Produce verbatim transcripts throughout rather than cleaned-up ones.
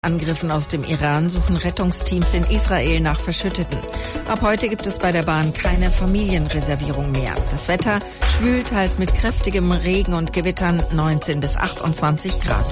Angriffen aus dem Iran suchen Rettungsteams in Israel nach Verschütteten. Ab heute gibt es bei der Bahn keine Familienreservierung mehr. Das Wetter schwül teils mit kräftigem Regen und Gewittern, neunzehn bis achtundzwanzig Grad.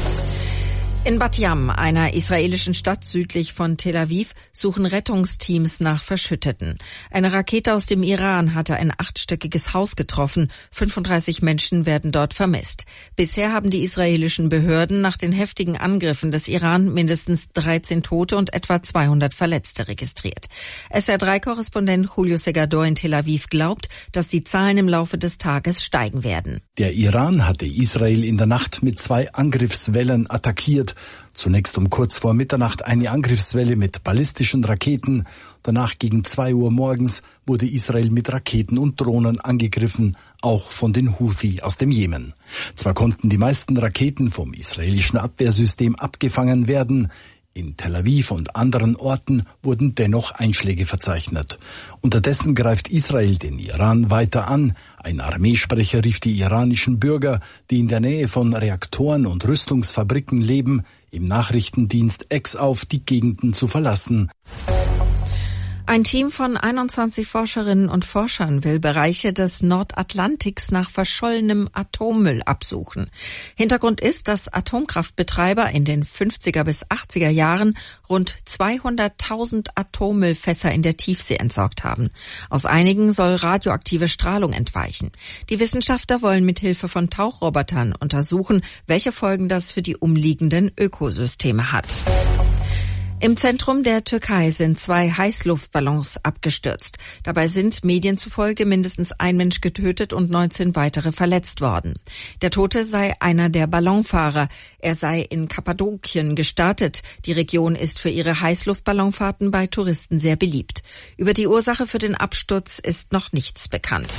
In Bat Yam, einer israelischen Stadt südlich von Tel Aviv, suchen Rettungsteams nach Verschütteten. Eine Rakete aus dem Iran hatte ein achtstöckiges Haus getroffen. fünfunddreißig Menschen werden dort vermisst. Bisher haben die israelischen Behörden nach den heftigen Angriffen des Iran mindestens dreizehn Tote und etwa zweihundert Verletzte registriert. S R drei Korrespondent Julio Segador in Tel Aviv glaubt, dass die Zahlen im Laufe des Tages steigen werden. Der Iran hatte Israel in der Nacht mit zwei Angriffswellen attackiert. Zunächst um kurz vor Mitternacht eine Angriffswelle mit ballistischen Raketen. Danach gegen zwei Uhr morgens wurde Israel mit Raketen und Drohnen angegriffen, auch von den Houthi aus dem Jemen. Zwar konnten die meisten Raketen vom israelischen Abwehrsystem abgefangen werden, in Tel Aviv und anderen Orten wurden dennoch Einschläge verzeichnet. Unterdessen greift Israel den Iran weiter an. Ein Armeesprecher rief die iranischen Bürger, die in der Nähe von Reaktoren und Rüstungsfabriken leben, im Nachrichtendienst X auf, die Gegenden zu verlassen. Ein Team von einundzwanzig Forscherinnen und Forschern will Bereiche des Nordatlantiks nach verschollenem Atommüll absuchen. Hintergrund ist, dass Atomkraftbetreiber in den fünfziger bis achtziger Jahren rund zweihunderttausend Atommüllfässer in der Tiefsee entsorgt haben. Aus einigen soll radioaktive Strahlung entweichen. Die Wissenschaftler wollen mit Hilfe von Tauchrobotern untersuchen, welche Folgen das für die umliegenden Ökosysteme hat. Im Zentrum der Türkei sind zwei Heißluftballons abgestürzt. Dabei sind Medien zufolge mindestens ein Mensch getötet und neunzehn weitere verletzt worden. Der Tote sei einer der Ballonfahrer. Er sei in Kappadokien gestartet. Die Region ist für ihre Heißluftballonfahrten bei Touristen sehr beliebt. Über die Ursache für den Absturz ist noch nichts bekannt.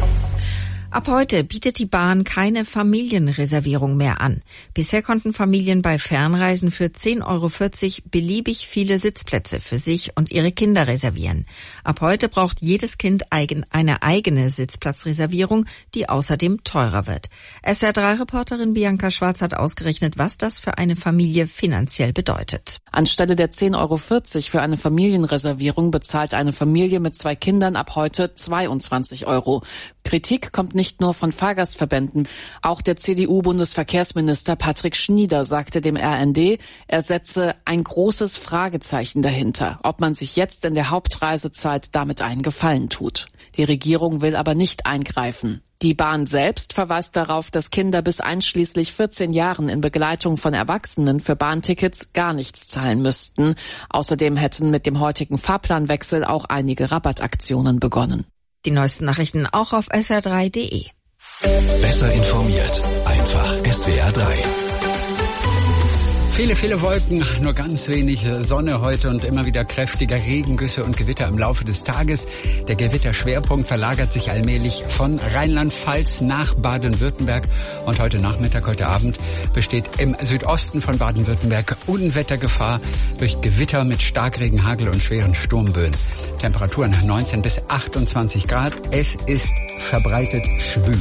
Ab heute bietet die Bahn keine Familienreservierung mehr an. Bisher konnten Familien bei Fernreisen für zehn Euro vierzig beliebig viele Sitzplätze für sich und ihre Kinder reservieren. Ab heute braucht jedes Kind eigen, eine eigene Sitzplatzreservierung, die außerdem teurer wird. S R drei Reporterin Bianca Schwarz hat ausgerechnet, was das für eine Familie finanziell bedeutet. Anstelle der zehn Euro vierzig für eine Familienreservierung bezahlt eine Familie mit zwei Kindern ab heute zweiundzwanzig Euro. Kritik kommt nicht nur von Fahrgastverbänden. Auch der C D U-Bundesverkehrsminister Patrick Schnieder sagte dem R N D, er setze ein großes Fragezeichen dahinter, ob man sich jetzt in der Hauptreisezeit damit einen Gefallen tut. Die Regierung will aber nicht eingreifen. Die Bahn selbst verweist darauf, dass Kinder bis einschließlich vierzehn Jahren in Begleitung von Erwachsenen für Bahntickets gar nichts zahlen müssten. Außerdem hätten mit dem heutigen Fahrplanwechsel auch einige Rabattaktionen begonnen. Die neuesten Nachrichten auch auf S R drei Punkt de. Besser informiert, einfach S W R drei. Viele, viele Wolken, nur ganz wenig Sonne heute und immer wieder kräftiger Regengüsse und Gewitter im Laufe des Tages. Der Gewitterschwerpunkt verlagert sich allmählich von Rheinland-Pfalz nach Baden-Württemberg. Und heute Nachmittag, heute Abend besteht im Südosten von Baden-Württemberg Unwettergefahr durch Gewitter mit Starkregen, Hagel und schweren Sturmböen. Temperaturen neunzehn bis achtundzwanzig Grad. Es ist verbreitet schwül.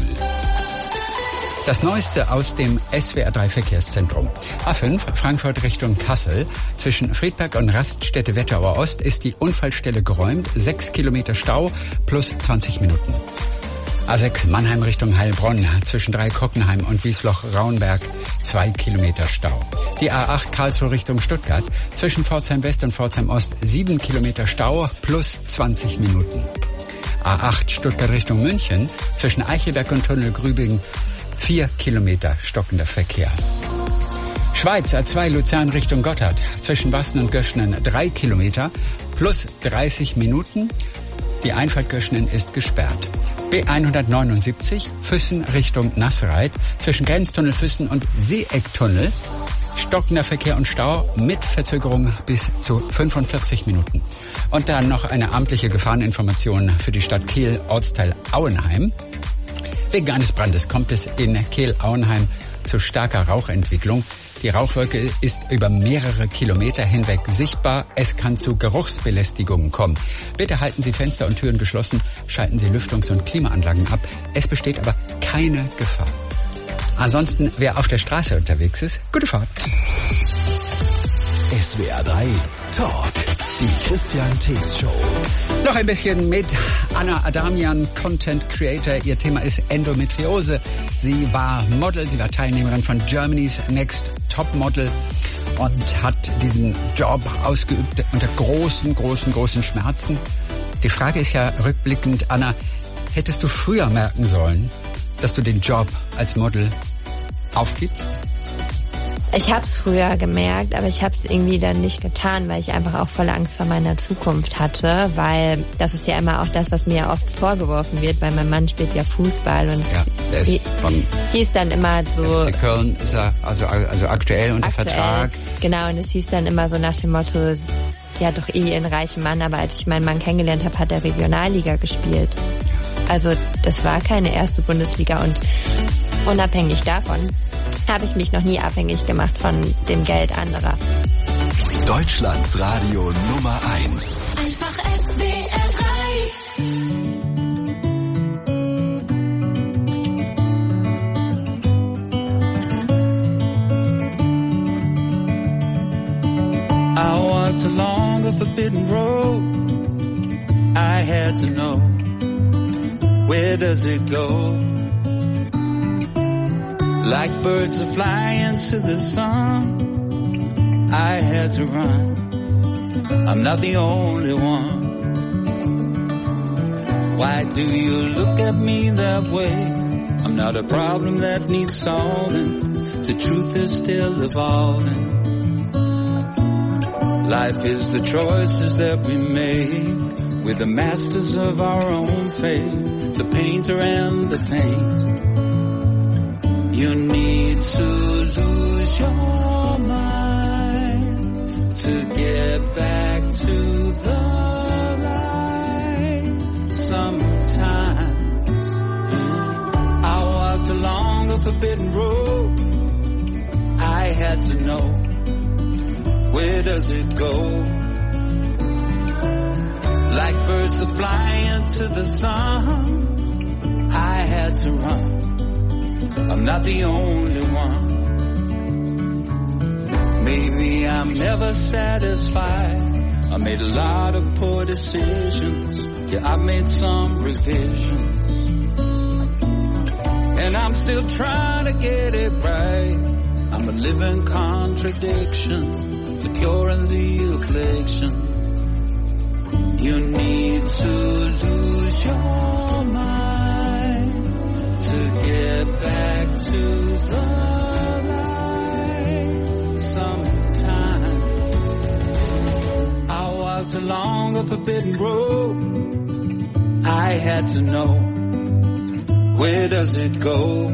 Das Neueste aus dem S W R drei Verkehrszentrum. A fünf, Frankfurt Richtung Kassel. Zwischen Friedberg und Raststätte Wetterauer Ost ist die Unfallstelle geräumt. Sechs Kilometer Stau plus zwanzig Minuten. A sechs, Mannheim Richtung Heilbronn. Zwischen Dreikockenheim und Wiesloch-Raunberg. Zwei Kilometer Stau. Die A acht Karlsruhe Richtung Stuttgart. Zwischen Pforzheim West und Pforzheim Ost. Sieben Kilometer Stau plus zwanzig Minuten. A acht Stuttgart Richtung München. Zwischen Eichelberg und Tunnel Grübingen. Vier Kilometer stockender Verkehr. Schweiz A zwei Luzern Richtung Gotthard. Zwischen Wassen und Göschenen drei Kilometer plus dreißig Minuten. Die Einfahrt Göschenen ist gesperrt. B hundertneunundsiebzig Füssen Richtung Nassereit. Zwischen Grenztunnel Füssen und Seeecktunnel. Stockender Verkehr und Stau mit Verzögerung bis zu fünfundvierzig Minuten. Und dann noch eine amtliche Gefahreninformation für die Stadt Kehl, Ortsteil Auenheim. Wegen eines Brandes kommt es in Kehl-Auenheim zu starker Rauchentwicklung. Die Rauchwolke ist über mehrere Kilometer hinweg sichtbar. Es kann zu Geruchsbelästigungen kommen. Bitte halten Sie Fenster und Türen geschlossen, schalten Sie Lüftungs- und Klimaanlagen ab. Es besteht aber keine Gefahr. Ansonsten, wer auf der Straße unterwegs ist, gute Fahrt. S W R drei Talk, die Christian Thees Show. Noch ein bisschen mit Anna Adamian, Content Creator. Ihr Thema ist Endometriose. Sie war Model, sie war Teilnehmerin von Germany's Next Top Model und hat diesen Job ausgeübt unter großen, großen, großen Schmerzen. Die Frage ist ja rückblickend, Anna, hättest du früher merken sollen, dass du den Job als Model aufgibst? Ich habe es früher gemerkt, aber ich habe es irgendwie dann nicht getan, weil ich einfach auch volle Angst vor meiner Zukunft hatte, weil das ist ja immer auch das, was mir ja oft vorgeworfen wird, weil mein Mann spielt ja Fußball und ja, der ist von hieß dann immer so... F C Köln ist er also, also aktuell unter aktuell, Vertrag. Genau, und es hieß dann immer so nach dem Motto, ja doch eh ein reicher Mann, aber als ich meinen Mann kennengelernt habe, hat er Regionalliga gespielt. Also das war keine erste Bundesliga und unabhängig davon habe ich mich noch nie abhängig gemacht von dem Geld anderer. Deutschlands Radio Nummer eins. Einfach S W R drei. I walked along a forbidden road. I had to know, where does it go? Like birds are flying to the sun, I had to run. I'm not the only one. Why do you look at me that way? I'm not a problem that needs solving. The truth is still evolving. Life is the choices that we make. We're the masters of our own fate. The painter and the paint. You need to lose your mind to get back to the light. Sometimes I walked along a forbidden road. I had to know, where does it go? Like birds that fly into the sun, I had to run. I'm not the only one. Maybe I'm never satisfied. I made a lot of poor decisions. Yeah, I made some revisions. And I'm still trying to get it right. I'm a living contradiction, the cure and the affliction. You need to lose your mind to get back to the light. Sometimes I walked along a forbidden road. I had to know, where does it go?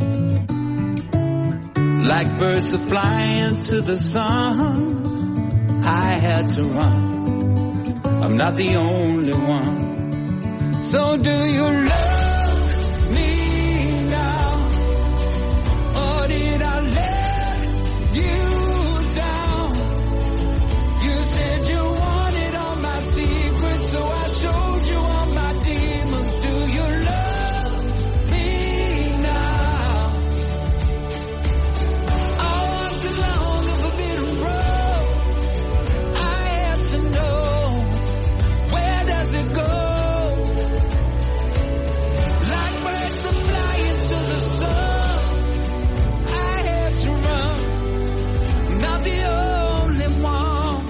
Like birds that fly into the sun, I had to run. I'm not the only one. So do you love me now? Or did I let you down? You said you wanted all my secrets, so I showed you all my demons. Do you love me now? I walked along a forbidden road. I had to know, where does it go? Like birds that fly into the sun, I had to run. I'm not the only one.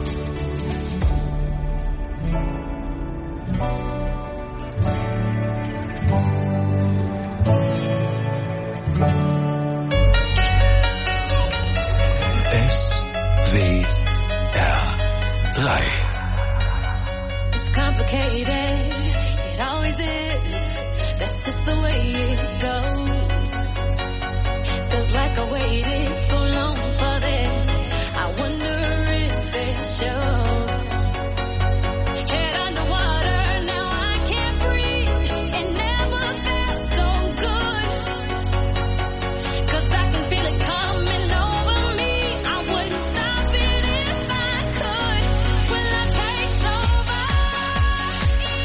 S W R drei. It's complicated, it always is. That's just the way it goes. Feels like I waited so long for this. I wonder if it shows. Head underwater, now I can't breathe. It never felt so good. 'Cause I can feel it coming over me. I wouldn't stop it if I could. Will I take over?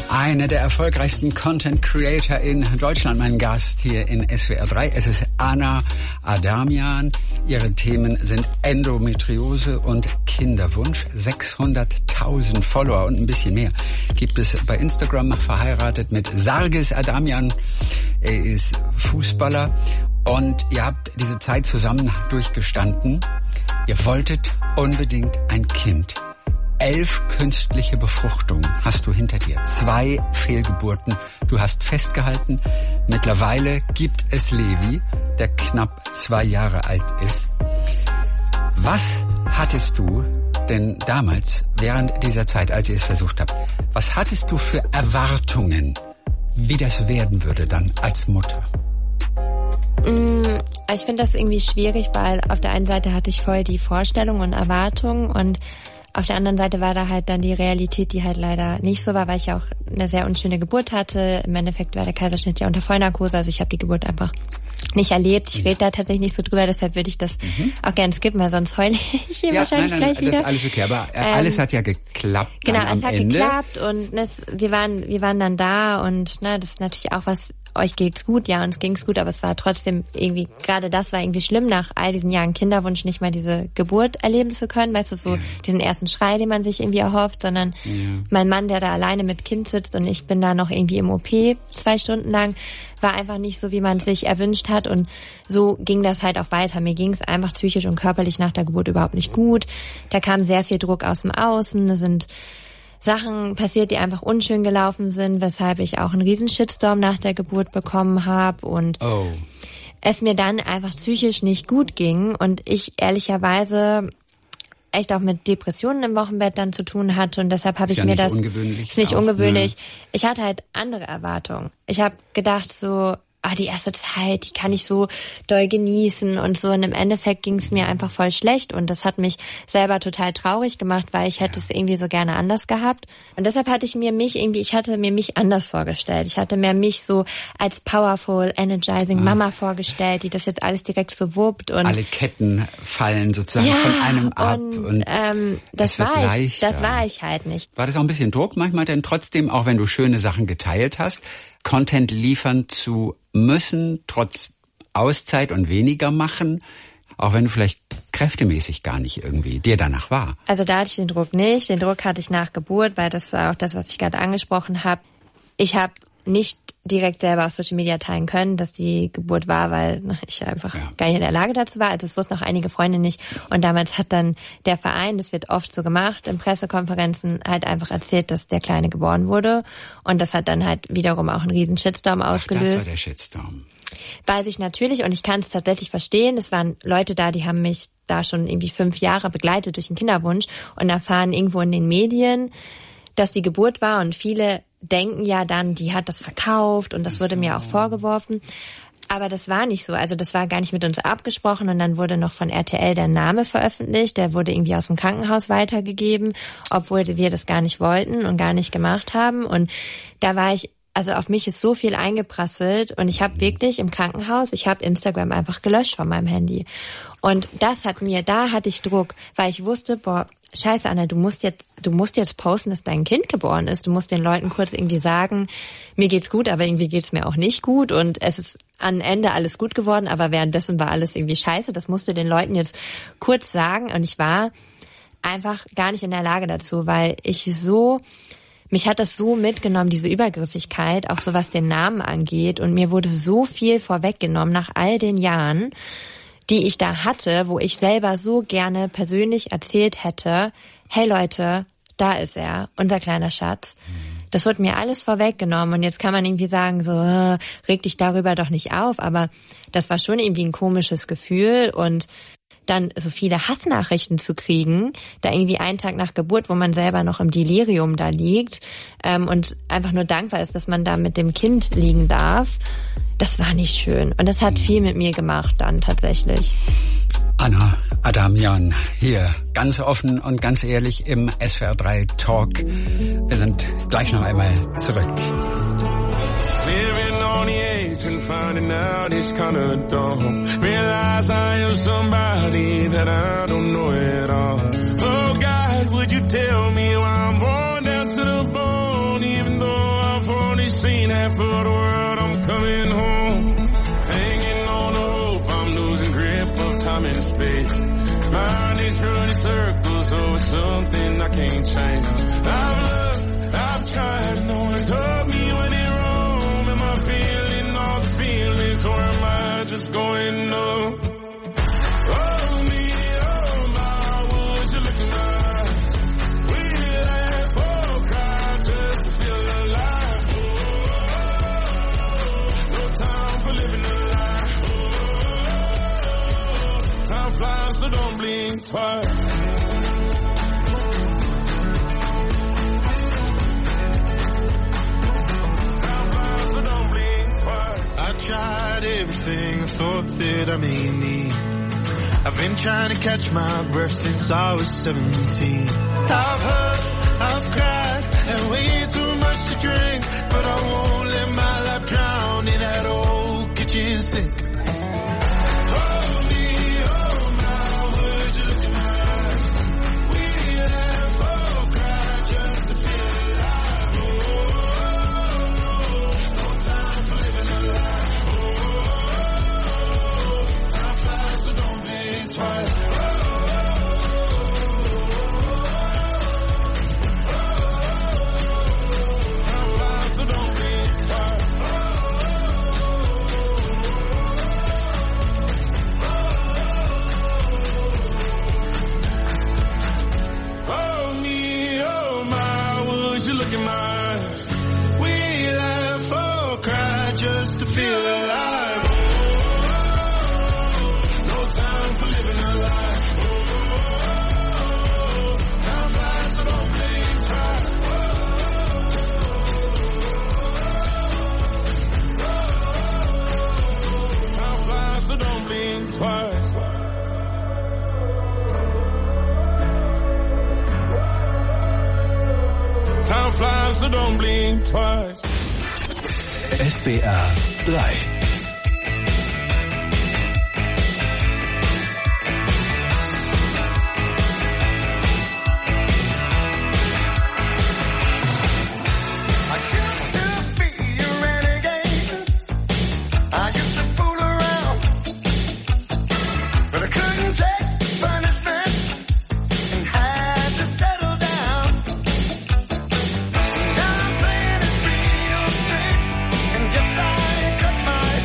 Eine der erfolgreichsten Content Creator in Deutschland, mein Gast hier in S W R drei. Es ist Anna Adamian. Ihre Themen sind Endometriose und Kinderwunsch. sechshunderttausend Follower und ein bisschen mehr gibt es bei Instagram. Verheiratet mit Sargis Adamian. Er ist Fußballer und ihr habt diese Zeit zusammen durchgestanden. Ihr wolltet unbedingt ein Kind. Elf künstliche Befruchtungen hast du hinter dir. Zwei Fehlgeburten. Du hast festgehalten. Mittlerweile gibt es Levi, der knapp zwei Jahre alt ist. Was hattest du denn damals, während dieser Zeit, als ihr es versucht habt, was hattest du für Erwartungen, wie das werden würde dann als Mutter? Ich finde das irgendwie schwierig, weil auf der einen Seite hatte ich voll die Vorstellungen und Erwartungen und auf der anderen Seite war da halt dann die Realität, die halt leider nicht so war, weil ich ja auch eine sehr unschöne Geburt hatte. Im Endeffekt war der Kaiserschnitt ja unter Vollnarkose, also ich habe die Geburt einfach nicht erlebt. Ich rede da tatsächlich nicht so drüber, deshalb würde ich das mhm. auch gerne skippen, weil sonst heule ich hier ja, wahrscheinlich nein, nein, gleich wieder. Das ist alles okay, aber ähm, alles hat ja geklappt. Genau, dann es am hat Ende. geklappt und das, wir waren wir waren dann da und ne, das ist natürlich auch was, euch geht's gut, ja, uns ging's gut, aber es war trotzdem irgendwie, gerade das war irgendwie schlimm, nach all diesen Jahren Kinderwunsch nicht mal diese Geburt erleben zu können, weißt du, so ja. diesen ersten Schrei, den man sich irgendwie erhofft, sondern ja. mein Mann, der da alleine mit Kind sitzt und ich bin da noch irgendwie im O P zwei Stunden lang, war einfach nicht so, wie man es sich erwünscht hat und so ging das halt auch weiter. Mir ging's einfach psychisch und körperlich nach der Geburt überhaupt nicht gut. Da kam sehr viel Druck aus dem Außen, da sind Sachen passiert, die einfach unschön gelaufen sind, weshalb ich auch einen riesen Shitstorm nach der Geburt bekommen habe und oh. es mir dann einfach psychisch nicht gut ging und ich ehrlicherweise echt auch mit Depressionen im Wochenbett dann zu tun hatte und deshalb habe ich ja mir nicht das ungewöhnlich ist nicht auch, ungewöhnlich. Ne? Ich hatte halt andere Erwartungen. Ich habe gedacht so, ah, die erste Zeit, die kann ich so doll genießen und so. Und im Endeffekt ging es mir einfach voll schlecht und das hat mich selber total traurig gemacht, weil ich hätte ja. es irgendwie so gerne anders gehabt. Und deshalb hatte ich mir mich irgendwie, ich hatte mir mich anders vorgestellt. Ich hatte mir mich so als powerful, energizing ah. Mama vorgestellt, die das jetzt alles direkt so wuppt. Und alle Ketten fallen sozusagen ja, von einem ab. Und, und ähm, das war ich, das war ich halt nicht. War das auch ein bisschen Druck manchmal denn trotzdem, auch wenn du schöne Sachen geteilt hast, Content liefern zu müssen, trotz Auszeit und weniger machen, auch wenn du vielleicht kräftemäßig gar nicht irgendwie dir danach war? Also da hatte ich den Druck nicht. Den Druck hatte ich nach Geburt, weil das war auch das, was ich gerade angesprochen habe. Ich habe nicht direkt selber auf Social Media teilen können, dass die Geburt war, weil ich einfach ja. gar nicht in der Lage dazu war. Also es wussten auch einige Freunde nicht. Und damals hat dann der Verein, das wird oft so gemacht, in Pressekonferenzen halt einfach erzählt, dass der Kleine geboren wurde. Und das hat dann halt wiederum auch einen riesen Shitstorm ausgelöst. Ach, das war der Shitstorm. Weiß ich natürlich und ich kann es tatsächlich verstehen. Es waren Leute da, die haben mich da schon irgendwie fünf Jahre begleitet durch den Kinderwunsch und erfahren irgendwo in den Medien, dass die Geburt war und viele denken ja dann, die hat das verkauft und das wurde mir auch vorgeworfen. Aber das war nicht so. Also das war gar nicht mit uns abgesprochen und dann wurde noch von R T L der Name veröffentlicht. Der wurde irgendwie aus dem Krankenhaus weitergegeben, obwohl wir das gar nicht wollten und gar nicht gemacht haben. Und da war ich, also auf mich ist so viel eingeprasselt und ich habe wirklich im Krankenhaus, ich habe Instagram einfach gelöscht von meinem Handy. Und das hat mir, da hatte ich Druck, weil ich wusste, boah, scheiße Anna, du musst jetzt, du musst jetzt posten, dass dein Kind geboren ist. Du musst den Leuten kurz irgendwie sagen, mir geht's gut, aber irgendwie geht's mir auch nicht gut und es ist am Ende alles gut geworden, aber währenddessen war alles irgendwie scheiße. Das musst du den Leuten jetzt kurz sagen und ich war einfach gar nicht in der Lage dazu, weil ich so, mich hat das so mitgenommen, diese Übergriffigkeit, auch so was den Namen angeht und mir wurde so viel vorweggenommen nach all den Jahren, die ich da hatte, wo ich selber so gerne persönlich erzählt hätte, hey Leute, da ist er, unser kleiner Schatz. Das wird mir alles vorweggenommen und jetzt kann man irgendwie sagen, so, äh, reg dich darüber doch nicht auf, aber das war schon irgendwie ein komisches Gefühl und dann so viele Hassnachrichten zu kriegen, da irgendwie einen Tag nach Geburt, wo man selber noch im Delirium da liegt ähm, und einfach nur dankbar ist, dass man da mit dem Kind liegen darf, das war nicht schön. Und das hat viel mit mir gemacht dann tatsächlich. Anna Adamian hier, ganz offen und ganz ehrlich im S W R drei Talk. Wir sind gleich noch einmal zurück. Living on the edge and finding out it's kinda dumb. Realize I am somebody that I don't know at all. Oh God, would you tell me why I'm worn down to the bone, even though half of the world, I'm coming home. Hanging on the hope, I'm losing grip of time and space. Mind is running circles over something I can't change. I've looked, I've tried, no one told me when in Rome. Am I feeling all the feelings, or am I just going numb? Oh me, oh my, would you look in my eyes? We laugh or cry just to feel alive. Oh, no time for living a lie. Oh, time flies, so don't blink twice. I tried everything I thought that I may need. I've been trying to catch my breath since I was seventeen. I've hurt, I've cried, and way too much to drink, but I won't let my life drown in that old kitchen sink. Oh me, oh my, would you look in my eyes? We laugh or cry just to feel alive. Oh, no time for living a lie. Twice. Oh me, oh my, would you look in my eyes? We laugh or cry just to feel alive. No time for living a lie. Time flies, so don't blink twice. Time flies, so don't blink twice. Time flies, so don't blink twice. S W R drei. Now I'm playing it real straight, and guess I cut my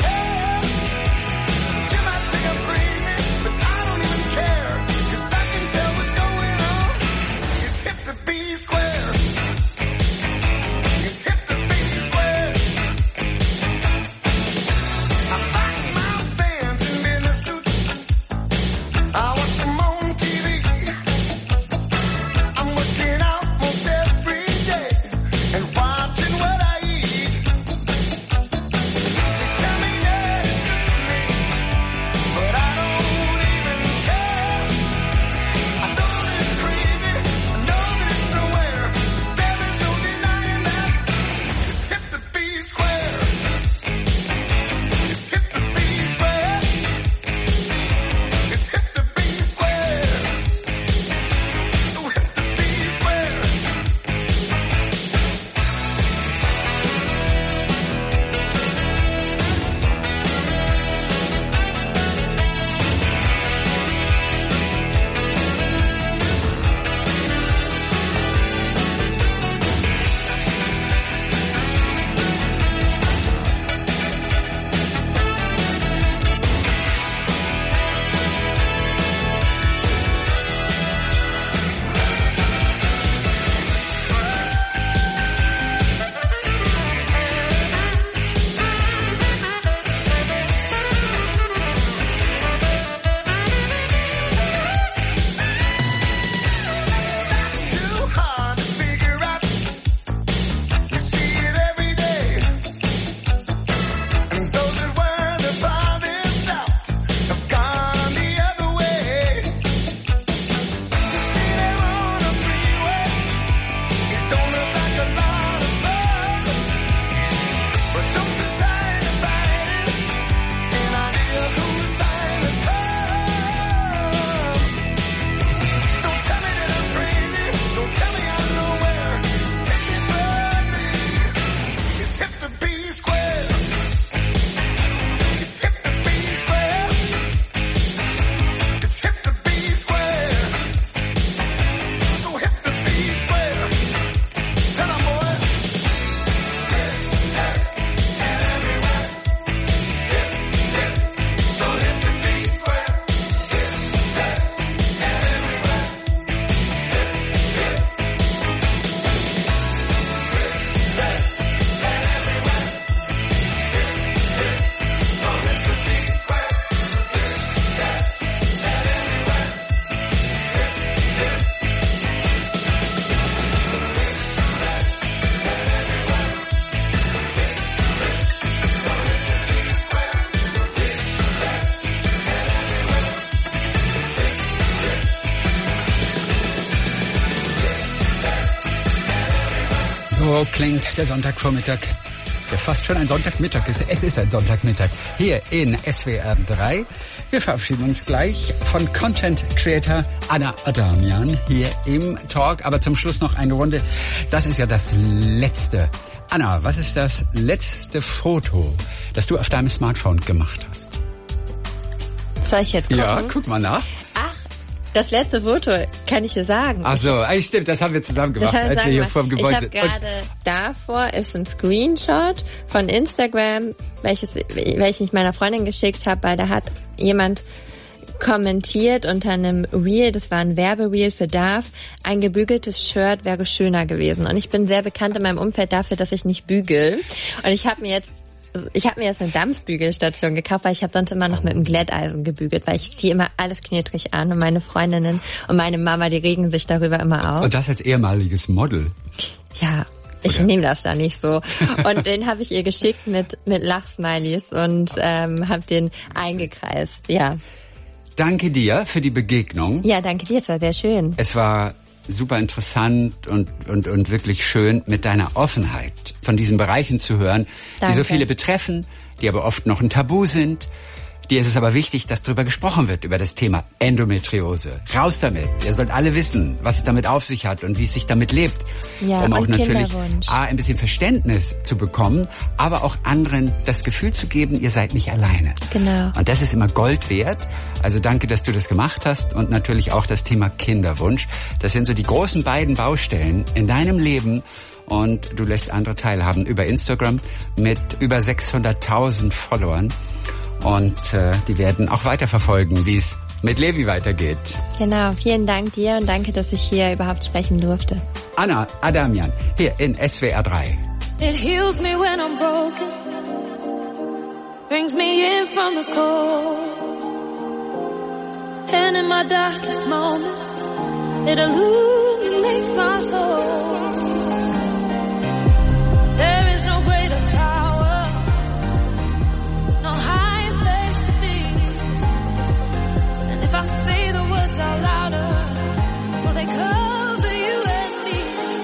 So klingt der Sonntagvormittag, der fast schon ein Sonntagmittag ist. Es ist ein Sonntagmittag hier in S W R drei. Wir verabschieden uns gleich von Content Creator Anna Adamian hier im Talk. Aber zum Schluss noch eine Runde. Das ist ja das letzte. Anna, was ist das letzte Foto, das du auf deinem Smartphone gemacht hast? Soll ich jetzt gucken? Ja, guck mal nach. Ach, das letzte Foto kann ich dir sagen. Ach so, ich, stimmt, das haben wir zusammen gemacht, als wir hier vor dem Gebäude... Ich habe gerade davor ist ein Screenshot von Instagram, welches, welchen ich meiner Freundin geschickt habe, weil da hat jemand kommentiert unter einem Reel, das war ein Werbereel für Dove, ein gebügeltes Shirt wäre schöner gewesen. Und ich bin sehr bekannt in meinem Umfeld dafür, dass ich nicht bügel. Und ich habe mir jetzt Ich habe mir jetzt eine Dampfbügelstation gekauft, weil ich habe sonst immer noch mit dem Glätteisen gebügelt, weil ich ziehe immer alles knetrig an und meine Freundinnen und meine Mama, die regen sich darüber immer auf. Und das als ehemaliges Model? Ja, ich nehme das da nicht so. Und den habe ich ihr geschickt mit mit Lachsmilies und ähm, habe den eingekreist, ja. Danke dir für die Begegnung. Ja, danke dir, es war sehr schön. Es war super interessant und, und, und wirklich schön, mit deiner Offenheit von diesen Bereichen zu hören, Danke. die so viele betreffen, die aber oft noch ein Tabu sind. Dir ist es aber wichtig, dass darüber gesprochen wird, über das Thema Endometriose. Raus damit. Ihr sollt alle wissen, was es damit auf sich hat und wie es sich damit lebt. Ja, um auch und natürlich Kinderwunsch. A, ein bisschen Verständnis zu bekommen, aber auch anderen das Gefühl zu geben, ihr seid nicht alleine. Genau. Und das ist immer Gold wert. Also danke, dass du das gemacht hast und natürlich auch das Thema Kinderwunsch. Das sind so die großen beiden Baustellen in deinem Leben. Und du lässt andere teilhaben über Instagram mit über sechshunderttausend Followern. Und äh, die werden auch weiterverfolgen, wie es mit Levi weitergeht. Genau, vielen Dank dir und danke, dass ich hier überhaupt sprechen durfte. Anna Adamian, hier in S W R drei. It heals me when I'm broken, brings me in from the cold, and in my darkest moments, it illuminates my soul. There is no greater power, no higher place to be, and if I say the words out louder, will they cover you and me?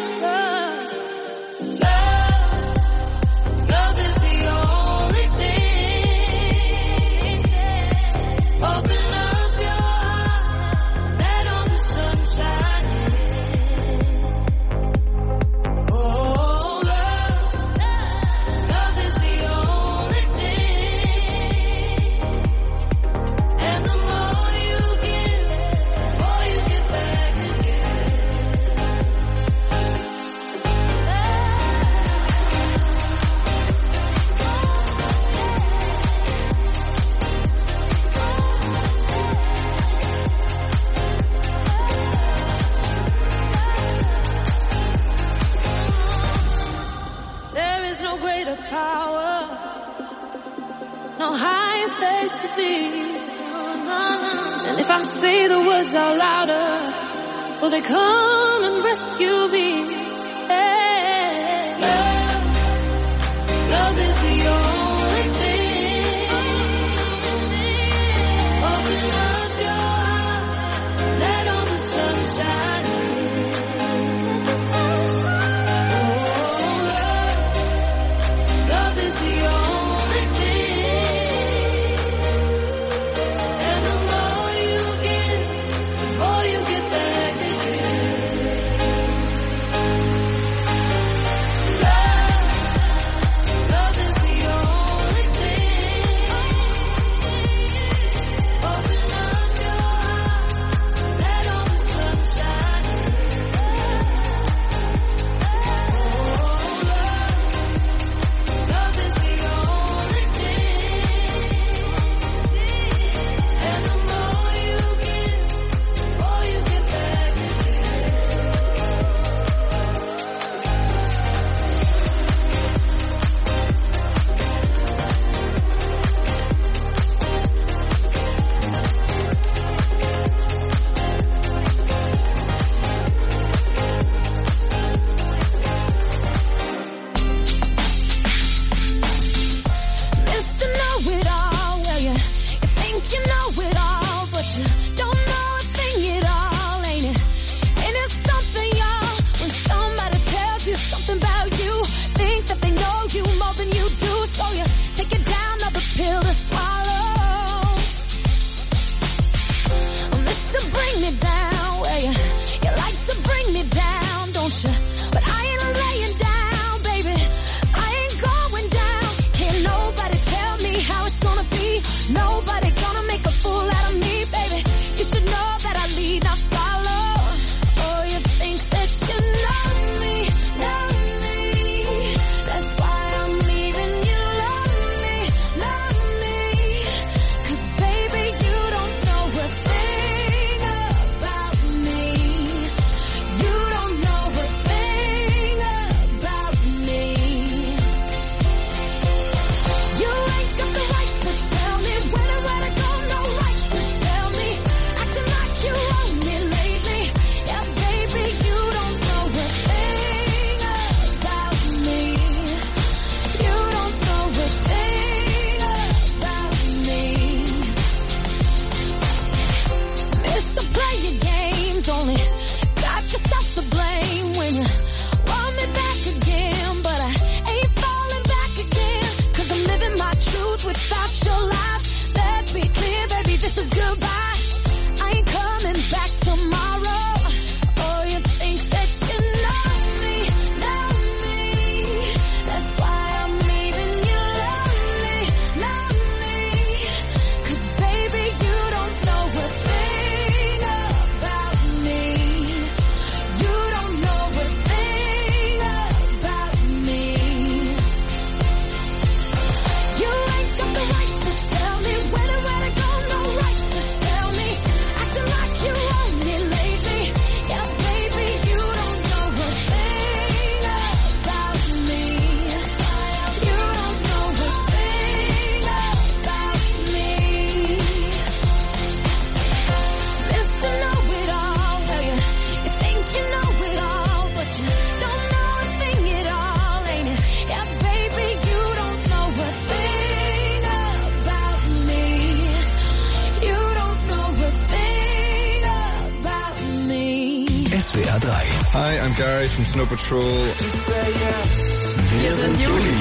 Love, love, love is the only thing. Open up your heart, let all the sun shine in. Oh, love, love is the only thing. And the more you give, the more you get back again. There is no greater power, no higher place to be. And if I say the words out louder, will they come and rescue me? Hey, love, love is the only thing. Open up your heart, let all the sun shine in. Let the sun shine. Oh, love, love is the only thing. And the more you give, the more you get back again. Hi, I'm Gary from Snow Patrol. Wir sind Juli.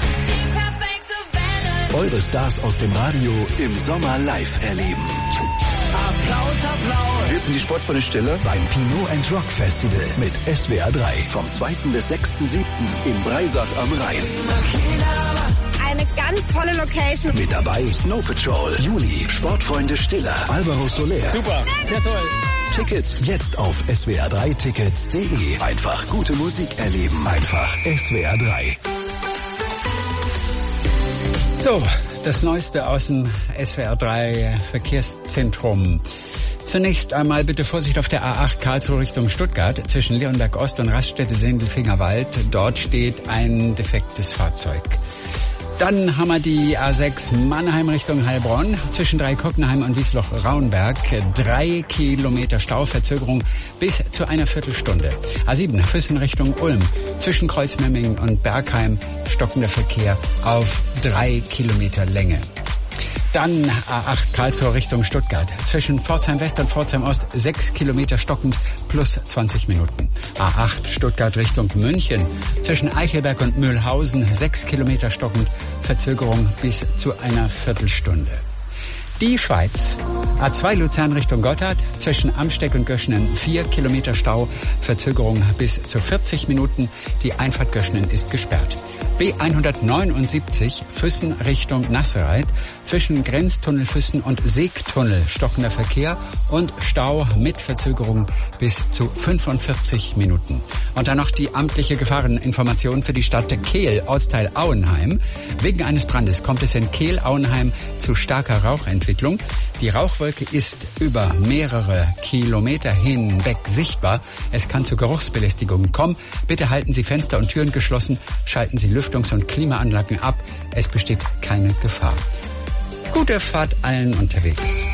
Eure Stars aus dem Radio im Sommer live erleben. Applaus, Applaus. Wir sind die Sportfreunde Stille beim Pinot and Rock Festival mit S W R drei vom zweiten bis sechsten siebten in Breisach am Rhein. Eine ganz tolle Location. Mit dabei Snow Patrol, Juli, Sportfreunde Stille, Alvaro Soler. Super, sehr toll. Tickets jetzt auf S W R drei Tickets punkt de. Einfach gute Musik erleben. Einfach S W R drei. So, das Neueste aus dem S W R drei Verkehrszentrum. Zunächst einmal bitte Vorsicht auf der A acht Karlsruhe Richtung Stuttgart zwischen Leonberg Ost und Raststätte-Sendelfingerwald. Dort steht ein defektes Fahrzeug. Dann haben wir die A sechs Mannheim Richtung Heilbronn zwischen Dreikockenheim und Wiesloch-Rauenberg. Drei Kilometer Stauverzögerung bis zu einer Viertelstunde. A sieben Füssen Richtung Ulm zwischen Kreuzmemmingen und Bergheim stockender Verkehr auf drei Kilometer Länge. Dann A acht Karlsruhe Richtung Stuttgart. Zwischen Pforzheim West und Pforzheim Ost sechs Kilometer stockend plus zwanzig Minuten. A acht Stuttgart Richtung München. Zwischen Eichelberg und Mühlhausen sechs Kilometer stockend, Verzögerung bis zu einer Viertelstunde. Die Schweiz. A zwei Luzern Richtung Gotthard. Zwischen Amsteck und Göschenen vier Kilometer Stau, Verzögerung bis zu vierzig Minuten. Die Einfahrt Göschenen ist gesperrt. B hundertneunundsiebzig Füssen Richtung Nassereit. Zwischen Grenztunnel Füssen und Seegtunnel stockender Verkehr und Stau mit Verzögerung bis zu fünfundvierzig Minuten. Und dann noch die amtliche Gefahreninformation für die Stadt Kehl, Ortsteil Auenheim. Wegen eines Brandes kommt es in Kehl-Auenheim zu starker Rauchentwicklung. Die Rauchwolke ist über mehrere Kilometer hinweg sichtbar. Es kann zu Geruchsbelästigungen kommen. Bitte halten Sie Fenster und Türen geschlossen, schalten Sie Lüftungs- und Klimaanlagen ab. Es besteht keine Gefahr. Gute Fahrt allen unterwegs.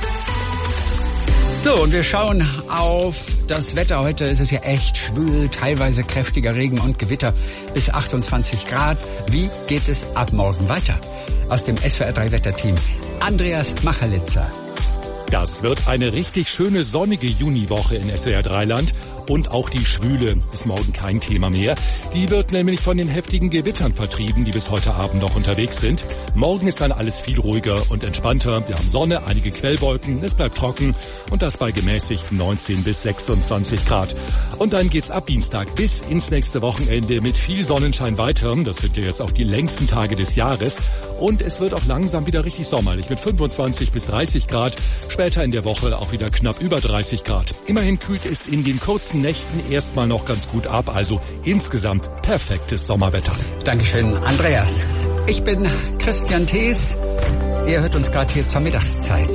So, und wir schauen auf das Wetter. Heute ist es ja echt schwül, teilweise kräftiger Regen und Gewitter bis achtundzwanzig Grad. Wie geht es ab morgen weiter? Aus dem S W R drei Wetterteam Andreas Machalitzer. Das wird eine richtig schöne sonnige Juniwoche in S W R drei Land. Und auch die Schwüle ist morgen kein Thema mehr. Die wird nämlich von den heftigen Gewittern vertrieben, die bis heute Abend noch unterwegs sind. Morgen ist dann alles viel ruhiger und entspannter. Wir haben Sonne, einige Quellwolken, es bleibt trocken und das bei gemäßigten neunzehn bis sechsundzwanzig Grad. Und dann geht's ab Dienstag bis ins nächste Wochenende mit viel Sonnenschein weiter. Das sind ja jetzt auch die längsten Tage des Jahres. Und es wird auch langsam wieder richtig sommerlich mit fünfundzwanzig bis dreißig Grad. Später in der Woche auch wieder knapp über dreißig Grad. Immerhin kühlt es in den kurzen Nächten erstmal noch ganz gut ab, also insgesamt perfektes Sommerwetter. Dankeschön, Andreas. Ich bin Christian Thees. Ihr hört uns gerade hier zur Mittagszeit.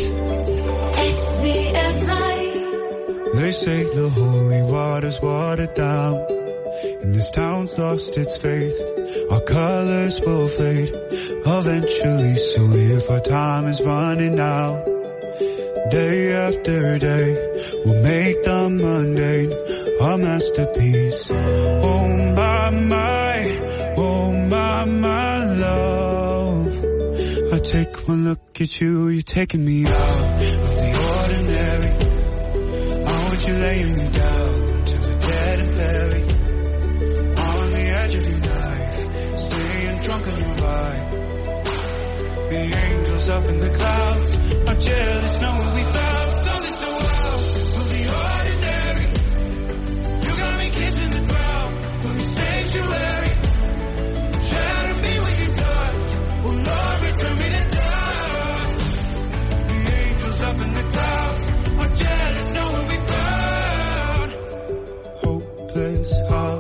S W R drei. They say the holy water's watered down, and this town's lost its faith. Our colors will fade eventually, so if our time is running out, day after day, we'll make the mundane a masterpiece. Oh my, my, oh my, my love. I take one look at you, you're taking me out of the ordinary. I want you laying me down to the dead and buried. On the edge of your knife, staying drunk on your vibe. The angels up in the clouds are jealous knowing we found something so wild. Of the ordinary, you got me kissing the ground from the sanctuary. Shatter me with your touch, oh Lord, return me to dust. The angels up in the clouds are jealous knowing we found hopeless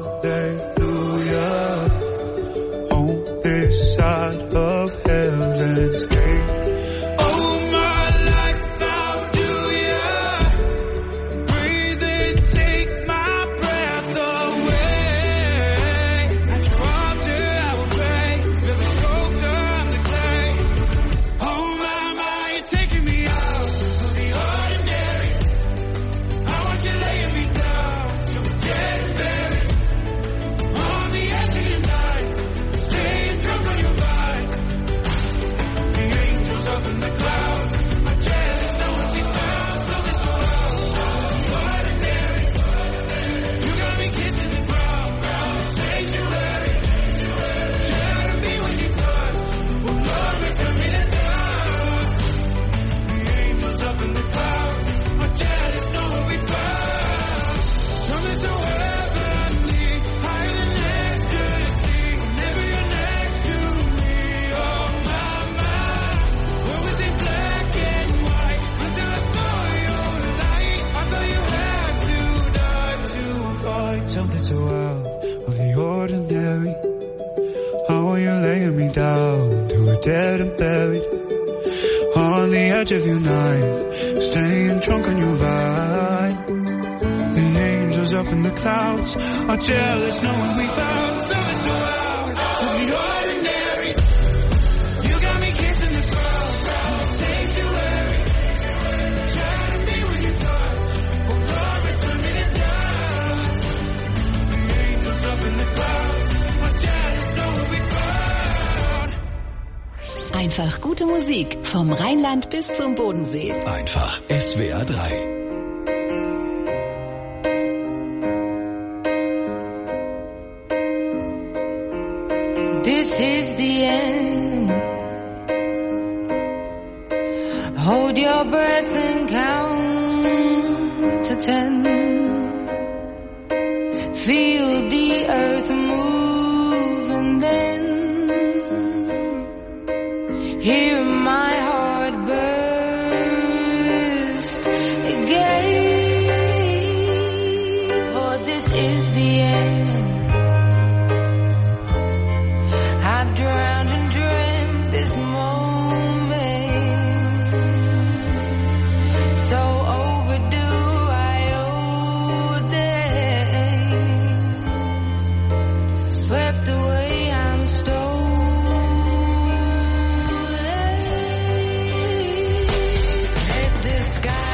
hallelujah on this side of heaven's gate. you're laying me down to a dead and buried on the edge of your night, staying drunk on your vine. The angels up in the clouds are jealous knowing we found something so out of the ordinary. You got me kissing the ground, the sanctuary, trying to be with your touch, but love it's turning it down. The angels up in the clouds are jealous knowing we found. Einfach gute Musik vom Rheinland bis zum Bodensee. Einfach S W R drei. This is the end. Hold your breath and count to ten. Feel the earth move and then hear my heart burst again. For this is the end. I've drowned and dreamt this moment, so overdue I owe them. Swept away, I'm stolen. Let the sky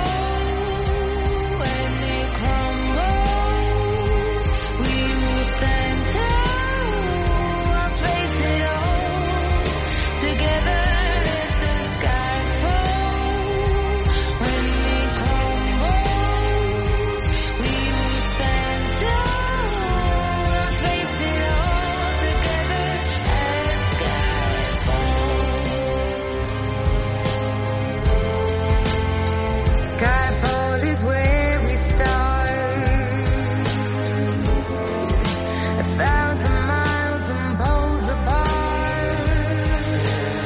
fall when it crumbles. We will stand tall, face it all together. Let the sky fall when it crumbles. We will stand tall, face it all together as sky falls. Skyfall is where we start. A thousand miles and poles apart,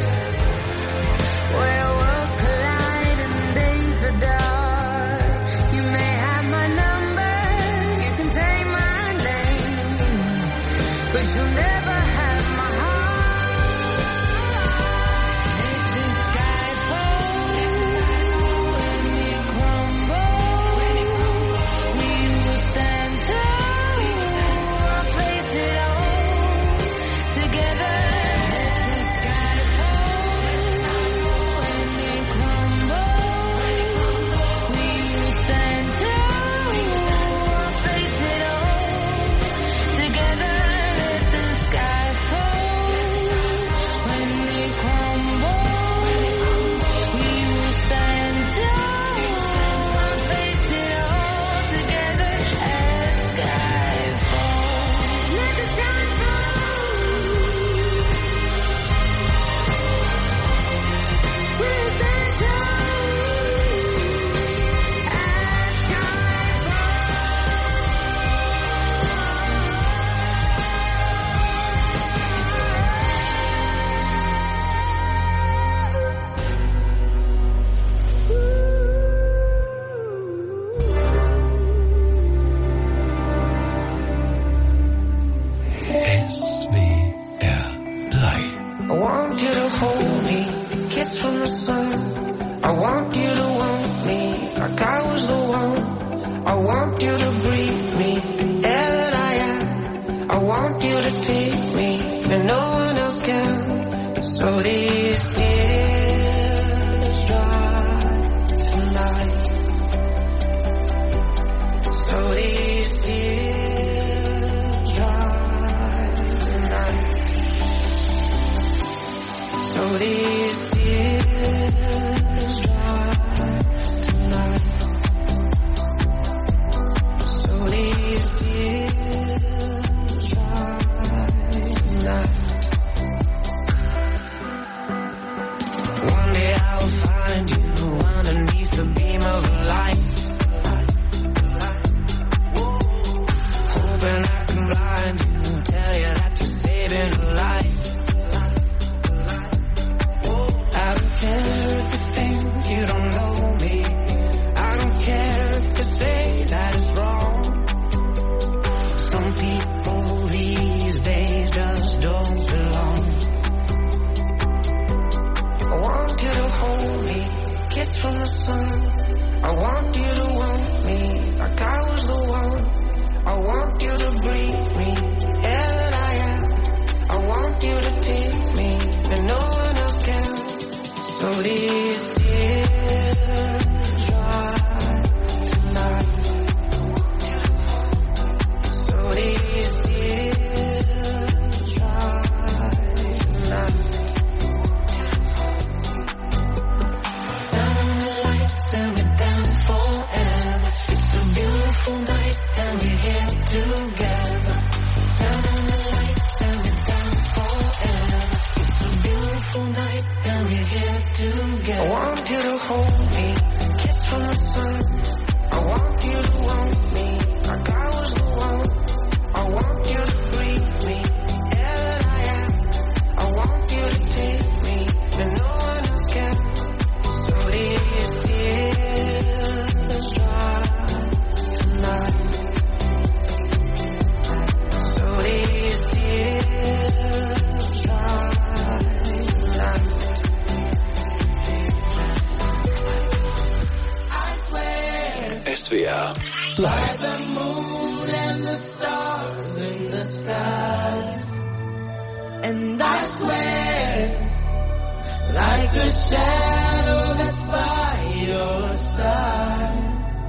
where worlds collide and days are dark. You may have my number, you can take my name, but you'll never have my heart. Let the sky fall when it crumbles. We will stand tall, face it all together. Let the sky fall when it crumbles. We will stand tall, face it all together. Let the sky fall when it crumbles. We will stand tall, face it all together as sky falls. Let the sky fall. We'll stand S W R drei. I want you to hold me, kiss from the sun. I want you to want me like I was the one. I want you to breathe me, air that I am. I want you to take me, and no one else can. So these tears dry tonight. So these tears dry tonight. So these tears dry tonight. So these tears dry tonight. One day I'll find you underneath the beam of a light. Hoping I can blind you, tell you that you're saving a life. Oh, I want you to hold me, kiss from the sun. I want you to want me, like I was the one. I want you to breathe me, air that I am. I want you to take me, and no one else can. So these tears dry tonight. So these tears dry tonight. I swear. S W R By drei. the moon and the stars in the skies. And I swear, like a shadow that's by your side.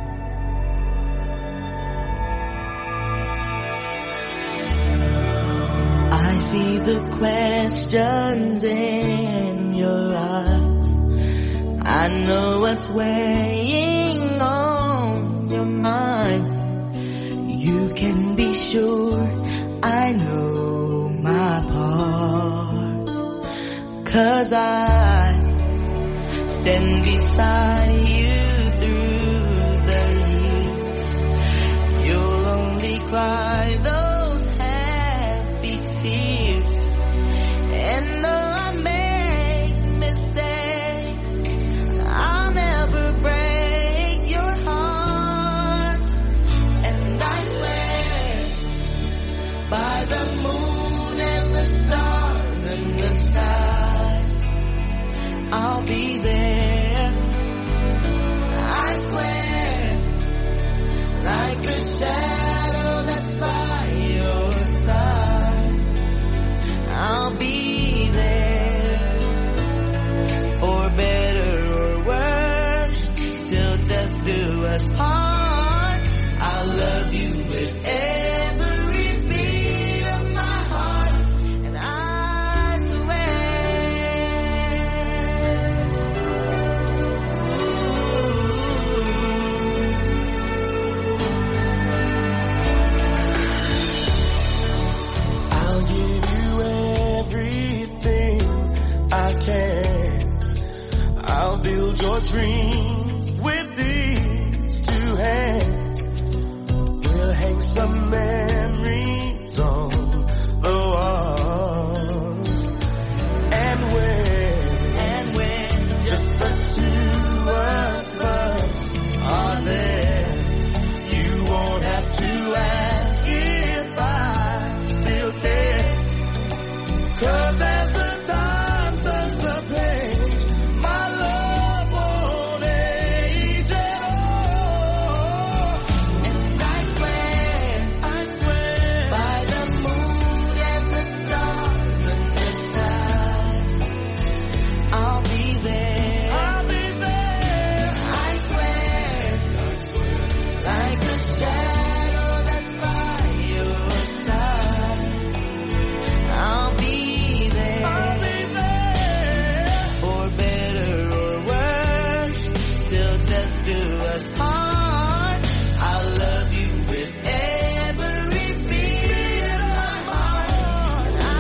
I see the questions in your eyes. I know what's weighing on your mind. You can be sure I know my part. 'Cause I stand beside you through the years. You'll only cry those happy tears. And though I make mistakes, I'll never break your heart. And I swear, by the moon and the stars and the skies, I'll be there. I swear, like a shadow that's by your side, I'll be there. For better or worse, till death do us part. I'll love you with every beat of my heart. And I swear, I'll give you everything I can. I'll build your dreams with these two hands. We'll hang some memories on the walls. And when, and when just the two of us are there, you won't have to ask if I still care. 'Cause as the time turns the page, my love won't age at all. And I swear, I swear, by the moon and the stars and the skies, I'll be there. I'll be there. I swear, like a shadow that's by your side, I'll be there. I'll be there. For better or worse, till death do us part. I'll love you with every beat of my heart. I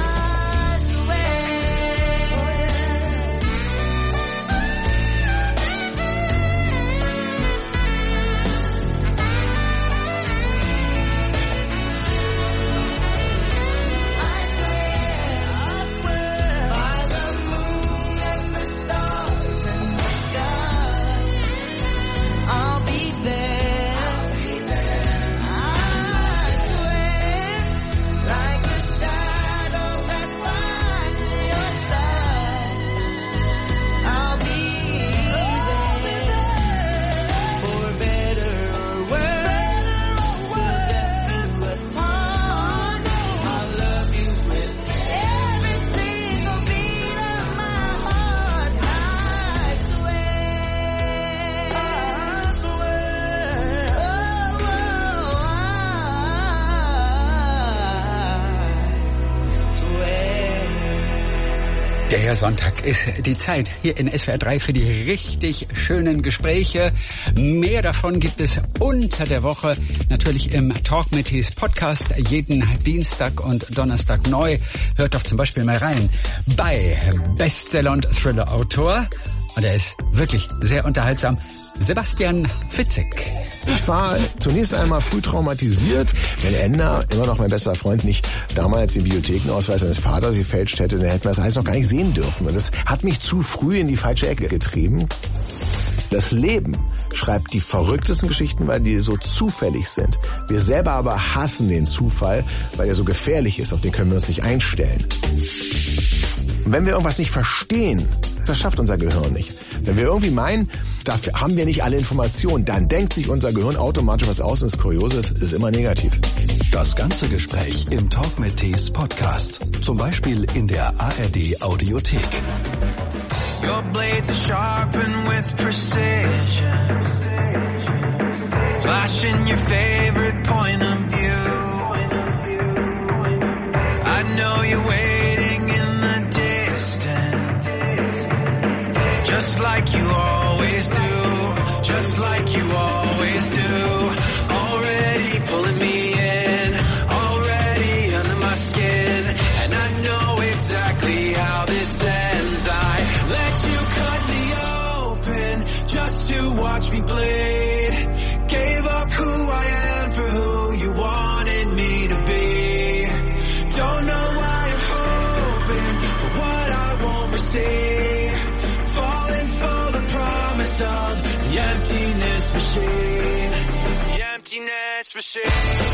by the moon and the stars and the skies, I'll be there. I swear, like a shadow that's by your side, I'll be there. For better or worse, till death do us part. I'll love you with every single beat of my heart. I swear, I swear, oh, I swear. Der Sonntag ist die Zeit hier in S W R drei für die richtig schönen Gespräche. Mehr davon gibt es unter der Woche natürlich im Talk mit Tees Podcast jeden Dienstag und Donnerstag neu. Hört doch zum Beispiel mal rein bei Bestseller- und Thriller-Autor Und er ist wirklich sehr unterhaltsam. Sebastian Fitzek. Ich war zunächst einmal früh traumatisiert, wenn Ender, immer noch mein bester Freund, nicht damals den Videothekenausweis seines Vaters gefälscht hätte, dann hätten wir das alles noch gar nicht sehen dürfen. Und das hat mich zu früh in die falsche Ecke getrieben. Das Leben schreibt die verrücktesten Geschichten, weil die so zufällig sind. Wir selber aber hassen den Zufall, weil er so gefährlich ist. Auf den können wir uns nicht einstellen. Und wenn wir irgendwas nicht verstehen, das schafft unser Gehirn nicht. Wenn wir irgendwie meinen, dafür haben wir nicht alle Informationen, dann denkt sich unser Gehirn automatisch was aus und das Kuriose ist, ist immer negativ. Das ganze Gespräch im Talk mit Tees Podcast. Zum Beispiel in der A R D Audiothek. Your blades are sharpened with precision, flashing your favorite point of view. I know you're waiting in the distance, just like you always do, just like you always do. Already pulling me in, already under my skin, and I know exactly how this ends. I let you cut me open just to watch me bleed. Gave up who I am for who you wanted me to be. Don't know why I'm hoping for what I won't receive. Falling for the promise of the emptiness machine. The emptiness machine.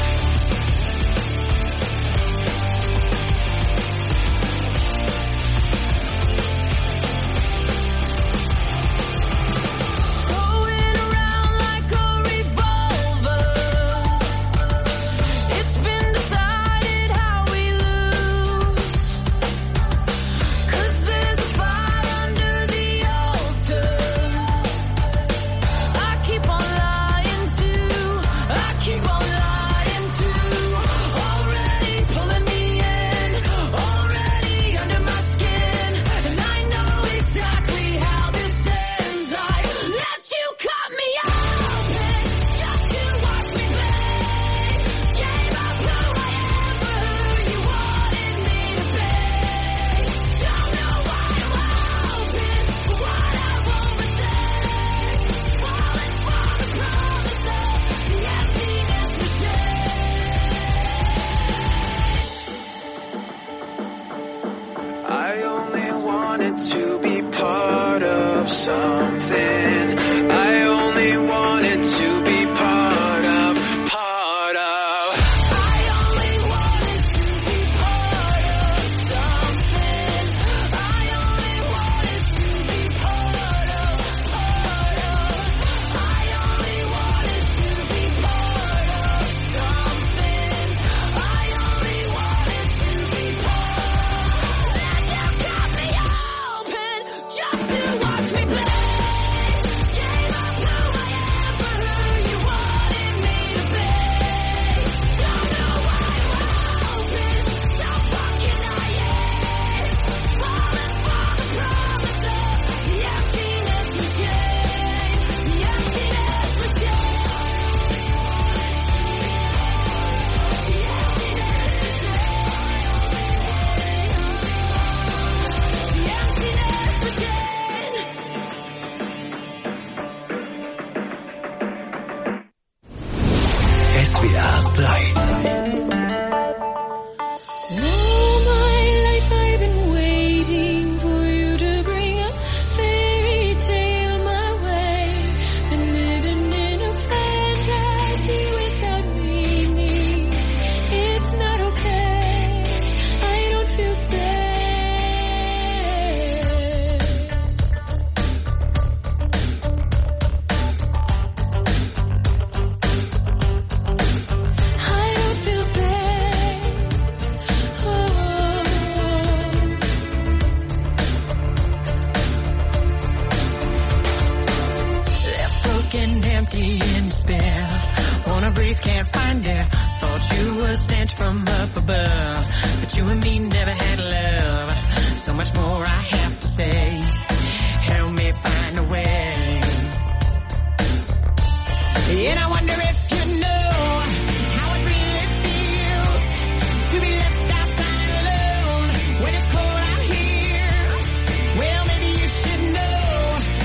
S W R drei. Empty in despair, wanna breathe, can't find air. Thought you were sent from up above, but you and me never had love. So much more I have to say, help me find a way. And I wonder if you know how it really feels to be left outside alone when it's cold out here. Well, maybe you should know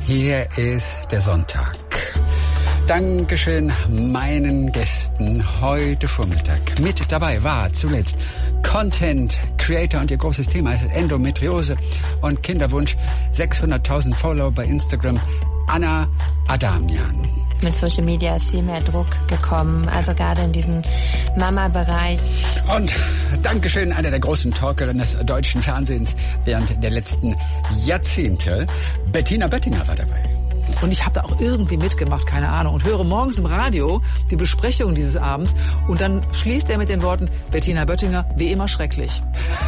hier ist der Sonntag. Dankeschön meinen Gästen heute Vormittag. Mit dabei war zuletzt Content Creator und ihr großes Thema ist Endometriose und Kinderwunsch. sechshunderttausend Follower bei Instagram. Anna Adamian. Mit Social Media ist viel mehr Druck gekommen, also gerade in diesem Mama-Bereich. Und Dankeschön, einer der großen Talkerinnen des deutschen Fernsehens während der letzten Jahrzehnte. Bettina Böttinger war dabei. Und ich habe da auch irgendwie mitgemacht, keine Ahnung, und höre morgens im Radio die Besprechung dieses Abends und dann schließt er mit den Worten, Bettina Böttinger, wie immer schrecklich.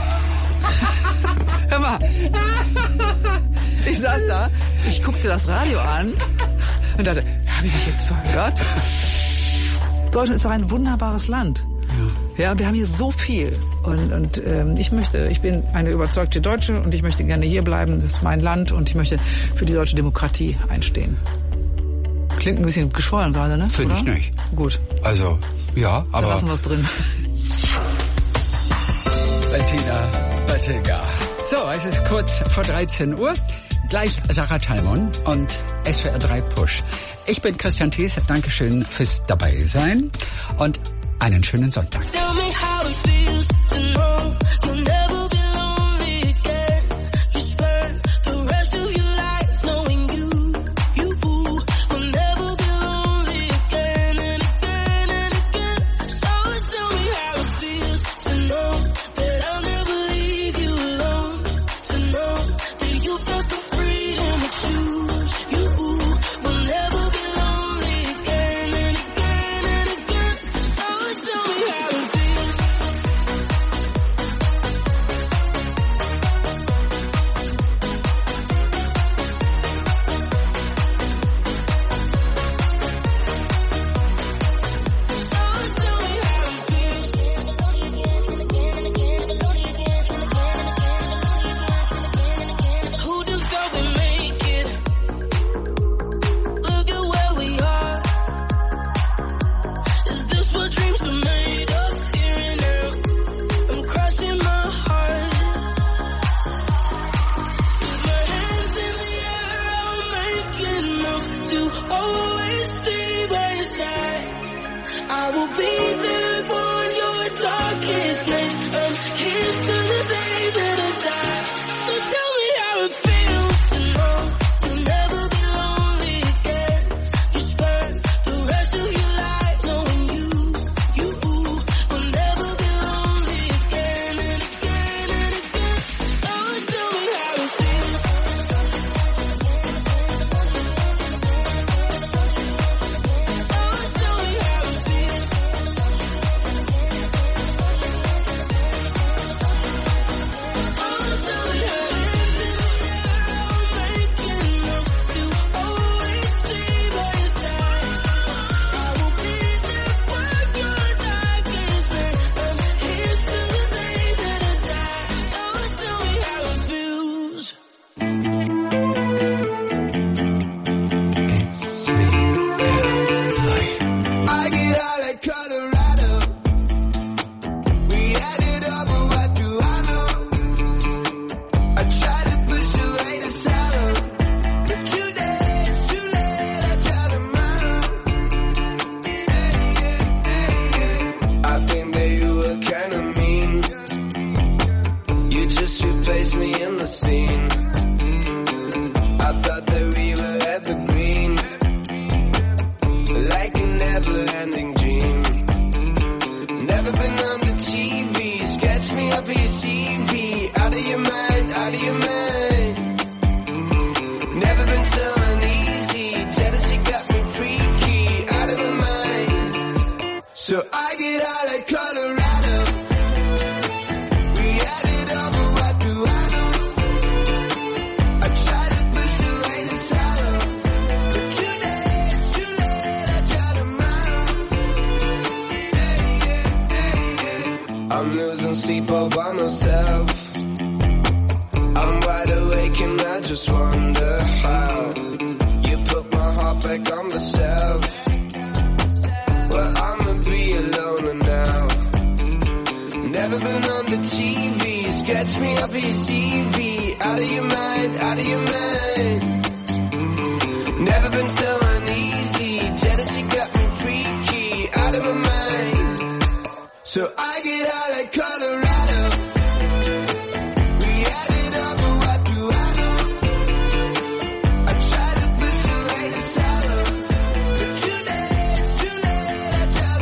Hör mal, ich saß da, ich guckte das Radio an und dachte, habe ich mich jetzt verhört? Deutschland ist doch ein wunderbares Land. Ja, ja, wir haben hier so viel und, und ähm, ich möchte, ich bin eine überzeugte Deutsche und ich möchte gerne hier bleiben, das ist mein Land und ich möchte für die deutsche Demokratie einstehen. Klingt ein bisschen geschwollen gerade, ne? Finde ich nicht. Gut. Also, ja, aber... Da lassen wir es drin. Bettina Böttinger. So, es ist kurz vor dreizehn Uhr. Gleich Sarah Talmon und S W R drei Push. Ich bin Christian Thees. Dankeschön fürs Dabeisein und einen schönen Sonntag. Tell me how it feels to know you'll never be lonely again. You spend the rest of your life knowing you, you will never be lonely again and again and again. So tell me how it feels to know that I'll never leave you alone. To know that you've got the freedom to choose. You will never be lonely again and again and again. So tell me how it feels. Who deserve we make it? Look at where we are. Is this what dreams are made of? Here and now, I'm crossing my heart. With my hands in the air, I'll make enough to always stay by your side. I will be there for your darkest night. I'm here till the day that I die. So tell me how it feels to know you'll never be lonely again. You spend the rest of your life knowing you, you will never be lonely again and again and again. So tell me how it feels. So tell me how it feels. I get out like Colorado. We added up, but what do I know? I try to push away the sorrow, but today it's too late. I try to run. I think that you were kinda mean. You just replaced me in the scene. I thought that we were evergreen, like a never-ending dream. Never been on the T V, sketch me up for your C V. Out of your mind, out of your mind. Never been so uneasy, jealousy got me freaky. Out of my mind. So I get out like Colorado. We added up, but what do I know? I try to push away the sorrow, but today it's too late. I try to run. I'm losing sleep all by myself. I'm wide awake and I just wonder how you put my heart back on the shelf. Well, I'ma be alone now. Never been on the T V, sketch me up for your C V. Out of your mind, out of your mind. Never been so uneasy. Jealousy got me freaky, out of my mind. So I get high like Colorado. We had it all, but what do I know? I try to push away the sorrow, but too late, it's too late. I tell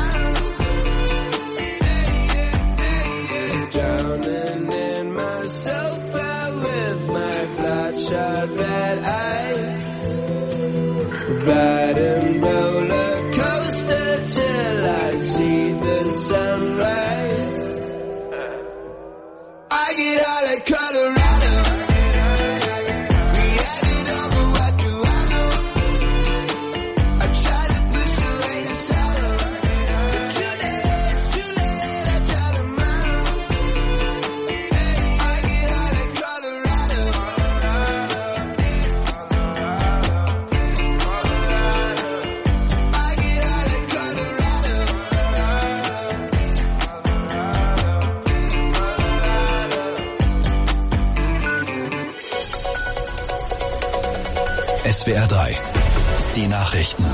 them I'm drowning in my sofa with my bloodshot red eyes. Riding roller coaster till I see the sunrise. I get high like Colorado. We had it all, but what do I know? I try to push away the sorrow, but too late, it's too late. I tell them I'm I get high like Colorado. S W R drei. Die Nachrichten.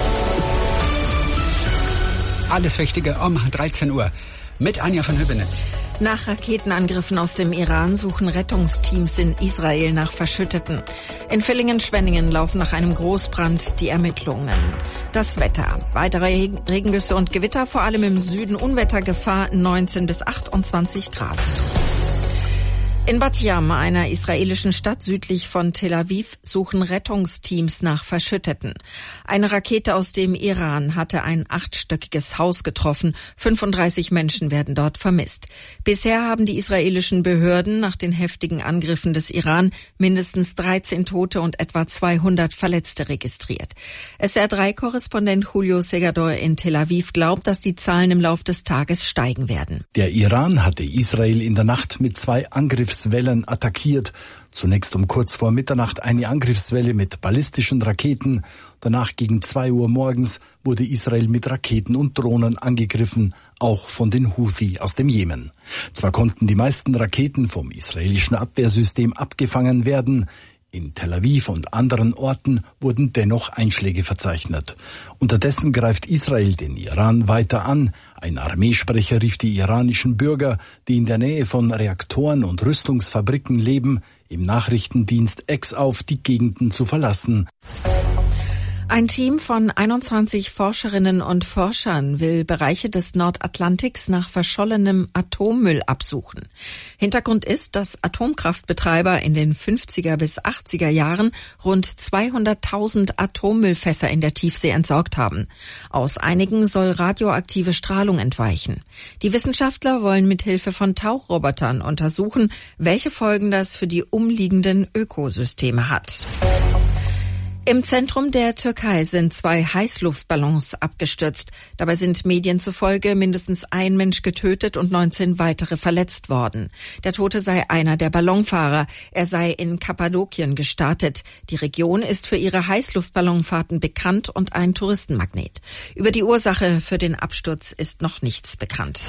Alles Wichtige um dreizehn Uhr mit Anja von Hübbenet. Nach Raketenangriffen aus dem Iran suchen Rettungsteams in Israel nach Verschütteten. In Villingen-Schwenningen laufen nach einem Großbrand die Ermittlungen. Das Wetter. Weitere Regengüsse und Gewitter, vor allem im Süden Unwettergefahr, neunzehn bis achtundzwanzig Grad. In Bat Yam, einer israelischen Stadt südlich von Tel Aviv, suchen Rettungsteams nach Verschütteten. Eine Rakete aus dem Iran hatte ein achtstöckiges Haus getroffen. fünfunddreißig Menschen werden dort vermisst. Bisher haben die israelischen Behörden nach den heftigen Angriffen des Iran mindestens dreizehn Tote und etwa zweihundert Verletzte registriert. S W R drei Korrespondent Julio Segador in Tel Aviv glaubt, dass die Zahlen im Lauf des Tages steigen werden. Der Iran hatte Israel in der Nacht mit zwei Angriffswellen attackiert. Zunächst um kurz vor Mitternacht eine Angriffswelle mit ballistischen Raketen. Danach gegen zwei Uhr morgens wurde Israel mit Raketen und Drohnen angegriffen, auch von den Houthi aus dem Jemen. Zwar konnten die meisten Raketen vom israelischen Abwehrsystem abgefangen werden, in Tel Aviv und anderen Orten wurden dennoch Einschläge verzeichnet. Unterdessen greift Israel den Iran weiter an. Ein Armeesprecher rief die iranischen Bürger, die in der Nähe von Reaktoren und Rüstungsfabriken leben, im Nachrichtendienst X auf, die Gegenden zu verlassen. Ein Team von einundzwanzig Forscherinnen und Forschern will Bereiche des Nordatlantiks nach verschollenem Atommüll absuchen. Hintergrund ist, dass Atomkraftbetreiber in den fünfziger bis achtziger Jahren rund zweihunderttausend Atommüllfässer in der Tiefsee entsorgt haben. Aus einigen soll radioaktive Strahlung entweichen. Die Wissenschaftler wollen mit Hilfe von Tauchrobotern untersuchen, welche Folgen das für die umliegenden Ökosysteme hat. Im Zentrum der Türkei sind zwei Heißluftballons abgestürzt. Dabei sind Medien zufolge mindestens ein Mensch getötet und neunzehn weitere verletzt worden. Der Tote sei einer der Ballonfahrer. Er sei in Kappadokien gestartet. Die Region ist für ihre Heißluftballonfahrten bekannt und ein Touristenmagnet. Über die Ursache für den Absturz ist noch nichts bekannt.